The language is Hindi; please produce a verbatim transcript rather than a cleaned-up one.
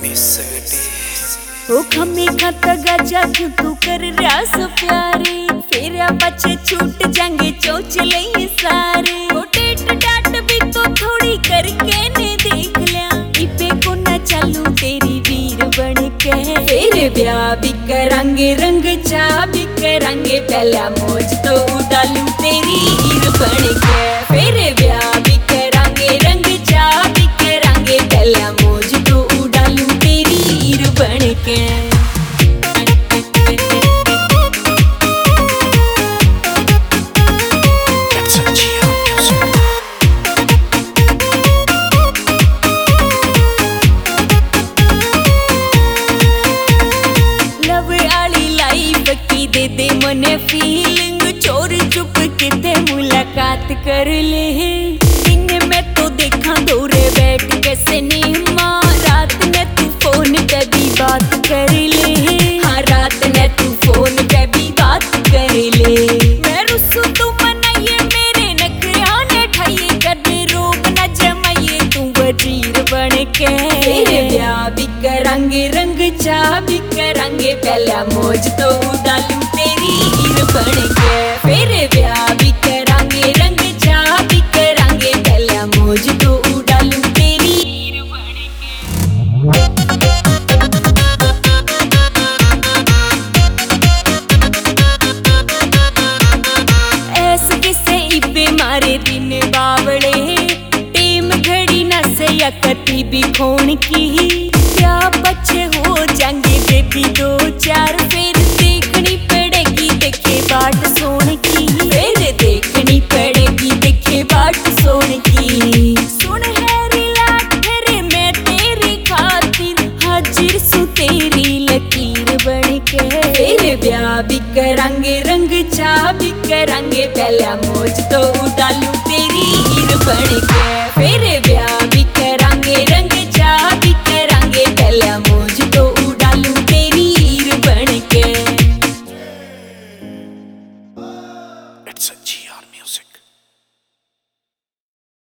ओ खम्मी खाता गाजा क्यों तू कर रास प्यारे फेरा बच्चे छूट जाएंगे चोच ले सारे ओ टेट डाट भी तो थोड़ी करके ने देख लिया इपे को ना चालू तेरी वीर बन के तेरे ब्याह भी करांगे रंग चा भी करांगे पहला मौज तो उड़ालू तेरी हीर बन के तेरे ब्याह भी करांगे रंग चा भी करांगे पहला मौज तो उड़ालू तेरी हीर बन के दे दे मने फीलिंग चोर चुप किते मुलाकात कर ले दिन में तो देखा दूरे बैठ के सिनेमा रात में तू फोन पे भी बात कर ले हाँ रात में तू फोन पे भी बात कर ले मैं रुसू तू मनाइए मेरे नखरे ने ठाइए कदे रोक न जमाइए तू वजीर बन के तेरे ब्याह भी करांगे रंग चा भी करांगे पहला मौज तो उड़ालू तेरी हीर बन के तेरे ब्याह भी करांगे रंग चा भी करांगे पहला मौज तो उड़ालू तेरी हीर बन के ऐसे किसे इबे मारे दिन बावड़े टीम घड़ी न से या कती भी खोन की क्या बच्चे हो जाएंगे बेबी दो चार फिर देखनी पड़ेगी देखे बाट सोने की फिर देखनी पड़ेगी देखे बाट सोने की सुन हैरी लाठरे मैं तेरी खातिर हाजिर सु तेरी लकीर बन के तेरे ब्याह भी करांगे रंग चा भी करांगे पहला मौज तो उड़ालू तेरी हीर बन